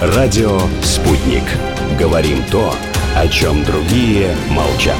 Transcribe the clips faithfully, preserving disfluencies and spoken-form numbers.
Радио «Спутник». Говорим то, о чем другие молчат.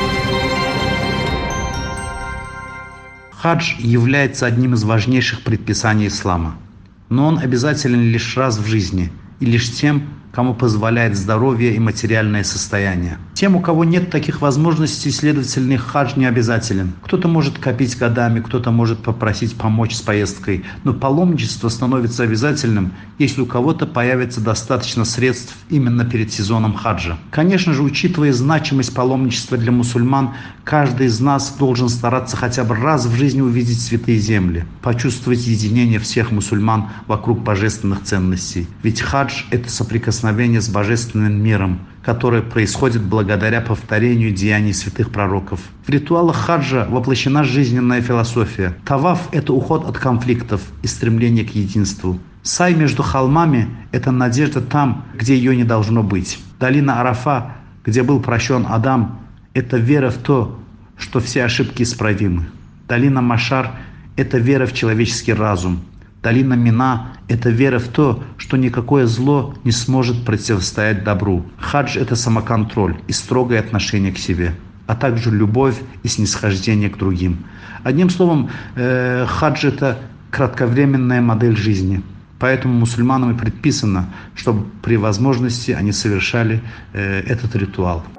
Хадж является одним из важнейших предписаний ислама. Но он обязателен лишь раз в жизни и лишь тем, кому позволяет здоровье и материальное состояние. Тем, у кого нет таких возможностей, следовательно, хадж не обязателен. Кто-то может копить годами, кто-то может попросить помочь с поездкой, но паломничество становится обязательным, если у кого-то появится достаточно средств именно перед сезоном хаджа. Конечно же, учитывая значимость паломничества для мусульман, каждый из нас должен стараться хотя бы раз в жизни увидеть святые земли, почувствовать единение всех мусульман вокруг божественных ценностей. Ведь хадж – это соприкосновение с божественным миром, которое происходит благодаря повторению деяний святых пророков. В ритуалах хаджа воплощена жизненная философия. Таваф – это уход от конфликтов и стремление к единству. Сай между холмами – это надежда там, где ее не должно быть. Долина Арафа, где был прощен Адам – это вера в то, что все ошибки исправимы. Долина Машар – это вера в человеческий разум. Долина Мина – это вера в то, что никакое зло не сможет противостоять добру. Хадж – это самоконтроль и строгое отношение к себе, а также любовь и снисхождение к другим. Одним словом, э, хадж – это кратковременная модель жизни. Поэтому мусульманам и предписано, чтобы при возможности они совершали э, этот ритуал.